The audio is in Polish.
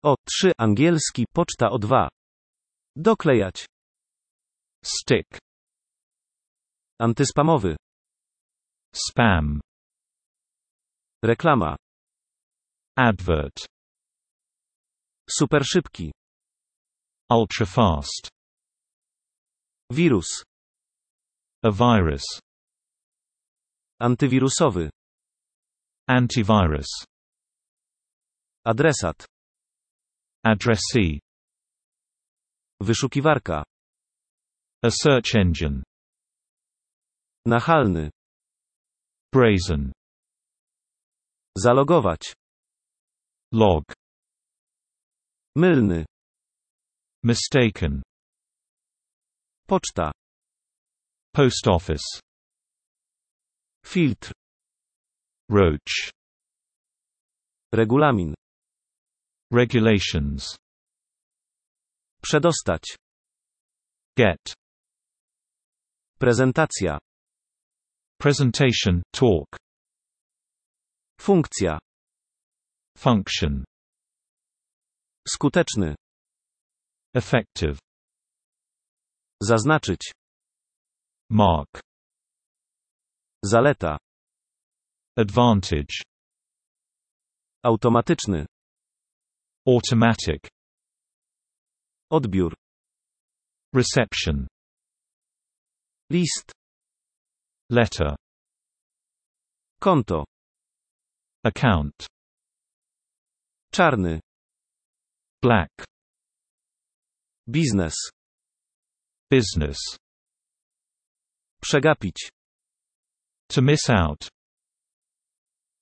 O3 angielski poczta O2. Doklejać. Stick. Antyspamowy. Spam. Reklama. Advert. Superszybki. Ultra fast. Wirus. A virus. Antywirusowy. Antivirus. Adresat. Addressee. Wyszukiwarka. A search engine. Nachalny. Brazen. Zalogować. Log. Mylny. Mistaken. Poczta. Post office. Filtr. Roach. Regulamin. Regulations. Przedostać. Get. Prezentacja. Presentation, talk. Funkcja. Function. Skuteczny. Effective. Zaznaczyć. Mark. Zaleta. Advantage. Automatyczny. Automatic. Odbiór. Reception. List. Letter. Konto. Account. Czarny. Black. Biznes. Business. Przegapić. To miss out.